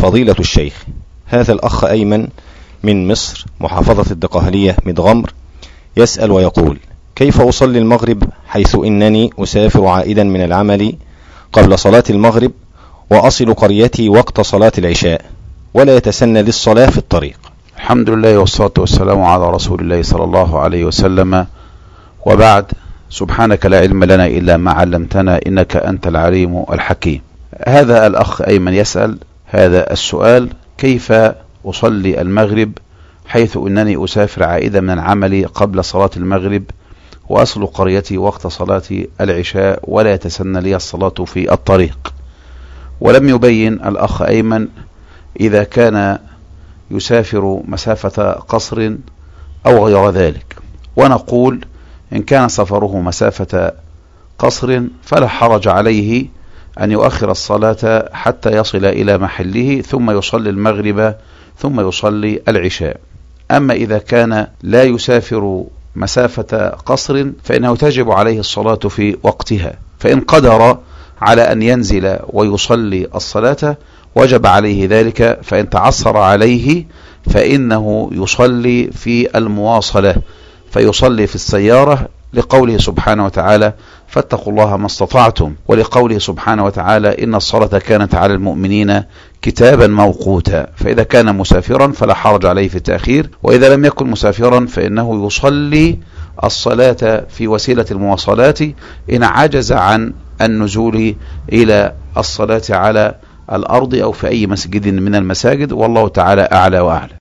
فضيلة الشيخ، هذا الأخ أيمن من مصر محافظة الدقهلية مدغمر يسأل ويقول: كيف أصلي المغرب حيث إنني أسافر عائدا من العمل قبل صلاة المغرب وأصل قريتي وقت صلاة العشاء ولا يتسنى للصلاة في الطريق؟ الحمد لله والصلاة والسلام على رسول الله صلى الله عليه وسلم، وبعد. سبحانك لا علم لنا إلا ما علمتنا إنك أنت العليم الحكيم. هذا الأخ أيمن يسأل هذا السؤال: كيف أصلي المغرب حيث أنني أسافر عائدا من العمل قبل صلاة المغرب وأصل قريتي وقت صلاة العشاء ولا يتسنى لي الصلاة في الطريق؟ ولم يبين الأخ أيمن إذا كان يسافر مسافة قصر أو غير ذلك، ونقول إن كان سفره مسافة قصر فلا حرج عليه أن يؤخر الصلاة حتى يصل إلى محله ثم يصلي المغرب ثم يصلي العشاء. أما إذا كان لا يسافر مسافة قصر فإنه تجب عليه الصلاة في وقتها، فإن قدر على أن ينزل ويصلي الصلاة وجب عليه ذلك، فإن تعصر عليه فإنه يصلي في المواصلة، فيصلي في السيارة، لقوله سبحانه وتعالى: فاتقوا الله ما استطعتم، ولقوله سبحانه وتعالى: إن الصلاة كانت على المؤمنين كتابا موقوتا. فإذا كان مسافرا فلا حرج عليه في التأخير، وإذا لم يكن مسافرا فإنه يصلي الصلاة في وسيلة المواصلات إن عجز عن النزول إلى الصلاة على الأرض أو في أي مسجد من المساجد، والله تعالى أعلى وأعلى.